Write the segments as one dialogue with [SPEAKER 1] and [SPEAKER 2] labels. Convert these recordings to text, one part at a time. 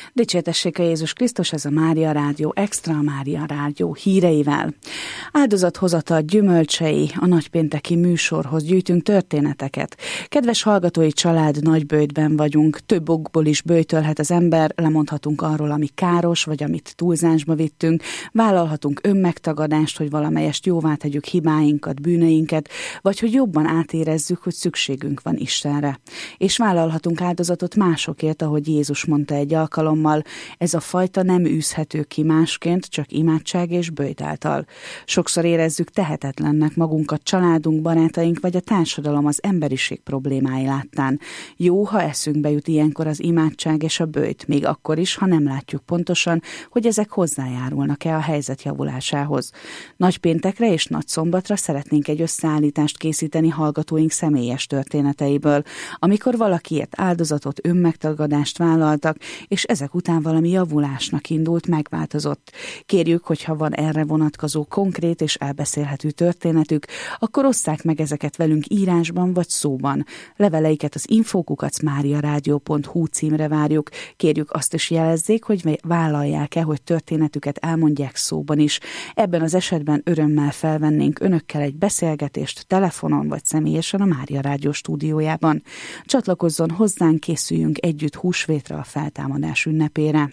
[SPEAKER 1] Dicsértessék a Jézus Krisztus, ez a Mária Rádió Extra, a Mária Rádió híreivel. Áldozathozatal gyümölcsei, a nagypénteki műsorhoz gyűjtünk történeteket. Kedves hallgatói család, Nagyböjtben vagyunk, több okból is böjtölhet az ember, lemondhatunk arról, ami káros, vagy amit túlzásba vittünk, vállalhatunk önmegtagadást, hogy valamelyest jóvá tegyük hibáinkat, bűneinket, vagy hogy jobban átérezzük, hogy szükségünk van Istenre. És vállalhatunk áldozatot másokért, ahogy Jézus mondta egy alkalommal, ez a fajta nem űzhető ki másként, csak imádság és böjt által. Sokszor érezzük tehetetlennek magunkat családunk, barátaink vagy a társadalom az emberiség problémái láttán. Jó, ha eszünkbe jut ilyenkor az imádság és a böjt, még akkor is, ha nem látjuk pontosan, hogy ezek hozzájárulnak-e a helyzet javulásához. Nagypéntekre és nagyszombatra szeretnénk egy összeállítást készíteni hallgatóink személyes történeteiből, amikor valakiért áldozatot, önmegtagadást vállaltak, és ezek után valami javulásnak indult, megváltozott. Kérjük, hogyha van erre vonatkozó konkrét és elbeszélhető történetük, akkor osszák meg ezeket velünk írásban vagy szóban. Leveleiket az info@mariaradio.hu címre várjuk. Kérjük, azt is jelezzék, hogy vállalják-e, hogy történetüket elmondják szóban is. Ebben az esetben örömmel felvennénk önökkel egy beszélgetést telefonon vagy személyesen a Mária Rádió stúdiójában. Csatlakozzon hozzánk, készüljünk együtt húsvétre, a feltámadás ünnepére.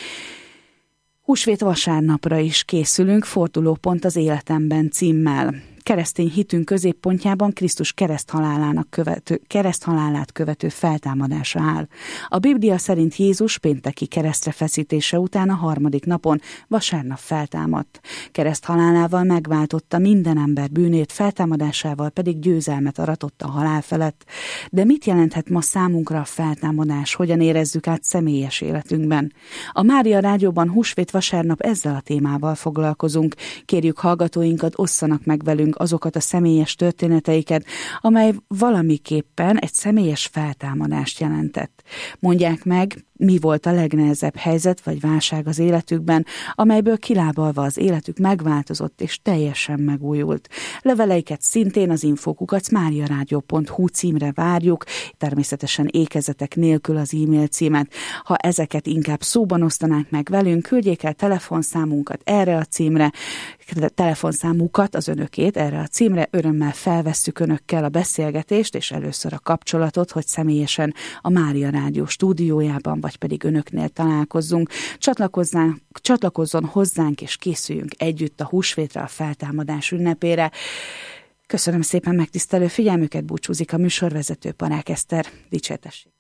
[SPEAKER 1] Húsvét vasárnapra is készülünk, Fordulópont az életemben címmel. Keresztény hitünk középpontjában Krisztus kereszthalálát követő feltámadása áll. A Biblia szerint Jézus pénteki keresztre feszítése után a harmadik napon, vasárnap feltámadt. Kereszthalálával megváltotta minden ember bűnét, feltámadásával pedig győzelmet aratott a halál felett. De mit jelenthet ma számunkra a feltámadás? Hogyan érezzük át személyes életünkben? A Mária Rádióban húsvét vasárnap ezzel a témával foglalkozunk. Kérjük hallgatóinkat, osszanak meg velünk azokat a személyes történeteiket, amely valamiképpen egy személyes feltámadást jelentett. Mondják meg, mi volt a legnehezebb helyzet vagy válság az életükben, amelyből kilábalva az életük megváltozott és teljesen megújult. Leveleiket szintén az info@mariaradio.hu címre várjuk, természetesen ékezetek nélkül az e-mail címet. Ha ezeket inkább szóban osztanák meg velünk, küldjék el telefonszámunkat erre a címre, telefonszámukat, az önökét erre a címre, örömmel felvesszük önökkel a beszélgetést, és először a kapcsolatot, hogy személyesen a Mária Rádió stúdiójában, vagy pedig önöknél találkozzunk. Csatlakozzon hozzánk, és készüljünk együtt a húsvétre, a feltámadás ünnepére. Köszönöm szépen megtisztelő figyelmüket, búcsúzik a műsorvezető, Panák Eszter. Dicsértessék!